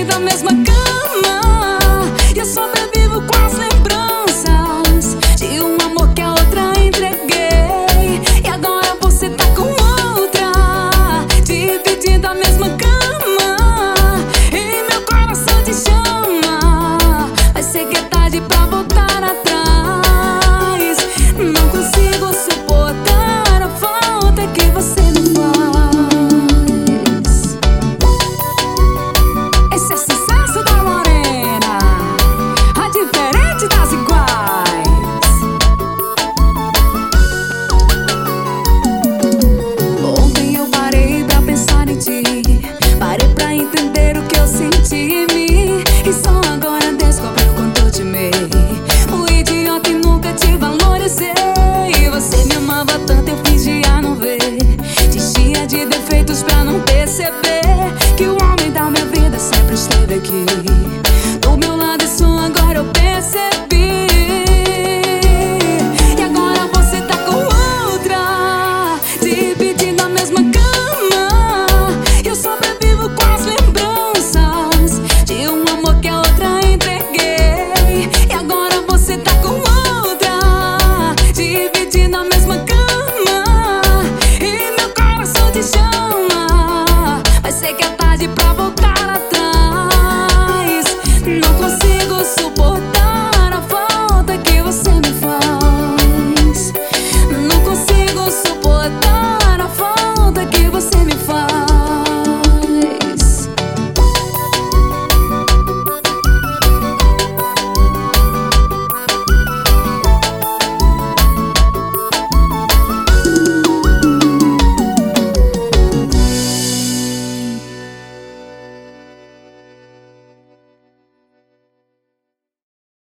Divide a mesma cama, e eu sobrevivo com as lembranças de um amor que a outra entreguei. E agora você tá com outra, dividindo a mesma cama, e meu coração te chama. Vai ser que é tarde pra voltar atrás. Não consigo suportar a falta que você me faz. Esse é sucesso da Lorena, a diferente das iguais. Ontem eu parei pra pensar em ti, parei pra entender o que eu senti em mim, e só agora descobri o quanto eu te amei. Fui idiota e nunca te valorizei. Você me amava tanto, eu fingia não ver. Te enchia de defeitos pra não perceber que o homem da minha vida sempre esteve aqui.